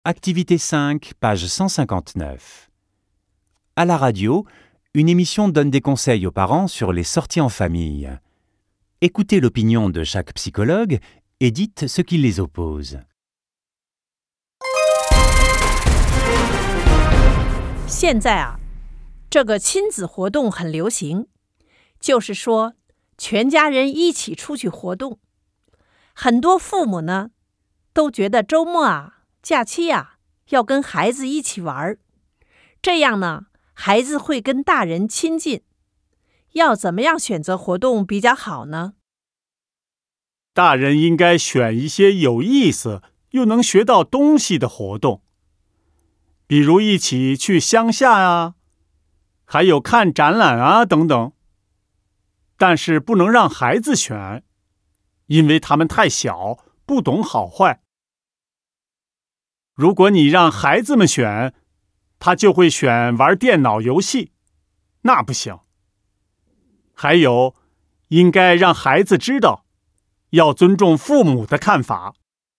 Activité 5, page 159. À la radio, une émission donne des conseils aux parents sur les sorties en famille. Écoutez l'opinion de chaque psychologue et dites ce qui les oppose. 现在这个亲子活动很流行，就是说全家人一起出去活动。很多父母呢，都觉得周末假期要跟孩子一起玩，这样呢，孩子会跟大人亲近。要怎么样选择活动比较好呢？ 大人应该选一些有意思又能学到东西的活动，比如一起去乡下还有看展览等等。但是不能让孩子选，因为他们太小，不懂好坏。如果你让孩子们选，他就会选玩电脑游戏，那不行。还有，应该让孩子知道，要尊重父母的看法。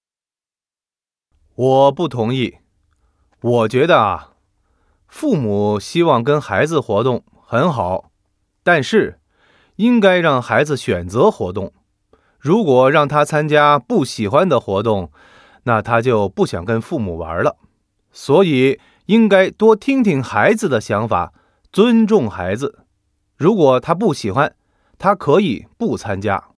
我不同意。我觉得父母希望跟孩子活动很好，但是应该让孩子选择活动。如果让他参加不喜欢的活动，那他就不想跟父母玩了。所以应该多听听孩子的想法，尊重孩子。如果他不喜欢，他可以不参加。